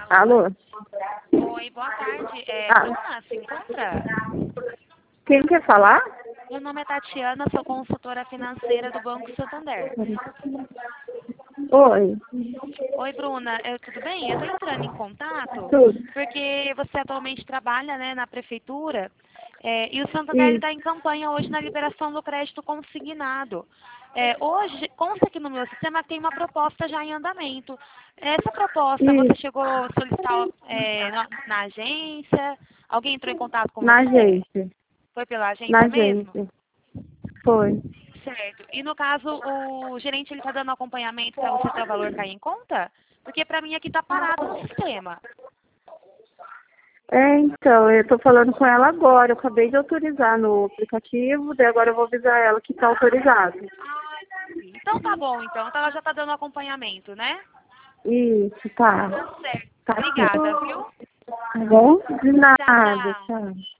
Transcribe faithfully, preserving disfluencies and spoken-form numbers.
Alô? Oi, boa tarde. É, Ah. Bruna, se encontra? Quem quer falar? Meu nome é Tatiana, sou consultora financeira do Banco Santander. Oi. Oi, Bruna, é, tudo bem? Eu estou entrando em contato Tudo. porque você atualmente trabalha, né, na prefeitura, é, e o Santander Isso. está em campanha hoje na liberação do crédito consignado. É, hoje, consta aqui no meu sistema que tem uma proposta já em andamento. Essa proposta, você Isso. chegou a solicitar é, na, na agência? Alguém entrou em contato com Na você? agência. Foi pela Na agência mesmo? agência. Foi. Certo. E no caso, o gerente ele está dando acompanhamento para você ter o valor cair em conta? Porque para mim aqui está parado no sistema. É, então, eu tô falando com ela agora. Eu acabei de autorizar no aplicativo, daí agora eu vou avisar ela que tá autorizado. Então tá bom, então. Então ela já está dando acompanhamento, né? Isso, tá. Tá certo. Tá Obrigada, aqui. viu? Tá bom? De Tchau, nada, tchau. tchau.